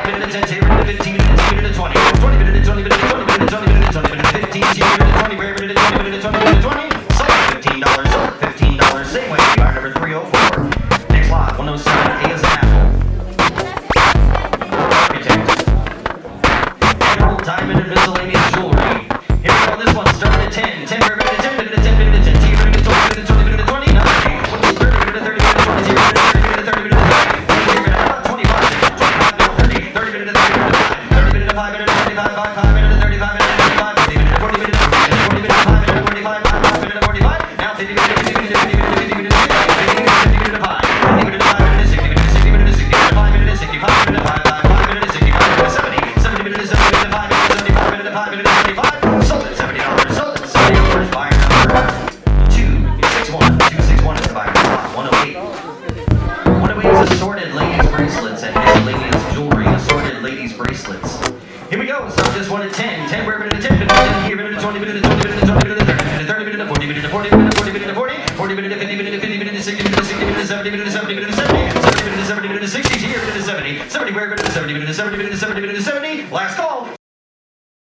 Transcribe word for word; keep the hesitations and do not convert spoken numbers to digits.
minute to ten, zero minute to fifteen, minute to minute to twenty, twenty minute to twenty minute to twenty minute to twenty minute to twenty minute to fifteen, zero minute to twenty, rare minute to twenty minute to twenty minute to twenty. Sold fifteen dollars, sold fifteen dollars. Same way, buyer number three oh four. Next lot, one oh seven, A is an apple. Architect. Emerald, diamond, and miscellaneous jewelry. Here we go, this one starting at ten, ten, rare minute to ten minute to ten minute to ten, zero minute to twenty minute to twenty minute to twenty, nine. thirty minute to thirty minute to twenty, zero minute to thirty minute to thirty minute to thirty. twenty-five minute to thirty, thirty minute to thirty minute to five, thirty minute to five minute to twenty-five, five, five minute to thirty-five minute to thirty-five, forty minute to forty minute to forty minute to five minute to forty-five, five, five minute to forty-five, now fifty minute to fifty minute to fifty minute to fifty minute to fifty minute to fifty minute to five, fifty minute to five minute to sixty minute to sixty minute to sixty minute to five minute to sixty-five minute to five, five, five minute to sixty-five minute to seventy, seventy minute to seventy minute to five minute to seventy-five minute to five minute to seventy-five. Sold at seventy dollars, sold at seventy dollars. Buyer number two six one, two six one is the buyer. one oh eight. one oh eight is assorted ladies bracelets and miscellaneous jewelry. Assorted ladies bracelets. Here we go. Start this one at ten. ten, we're minute to ten, minute to ten, here, minute to twenty, minute to twenty, minute to twenty, minute to thirty, minute to thirty, minute to forty, minute to forty, minute to forty, minute to forty, forty, minute to fifty, minute to fifty, minute to sixty, minute to sixty, minute to seventy, minute to seventy, minute to seventy, seventy, minute to seventy, minute to sixty, here, minute to seventy, seventy, where minute to seventy, minute to seventy, minute to seventy, minute to seventy. Last call.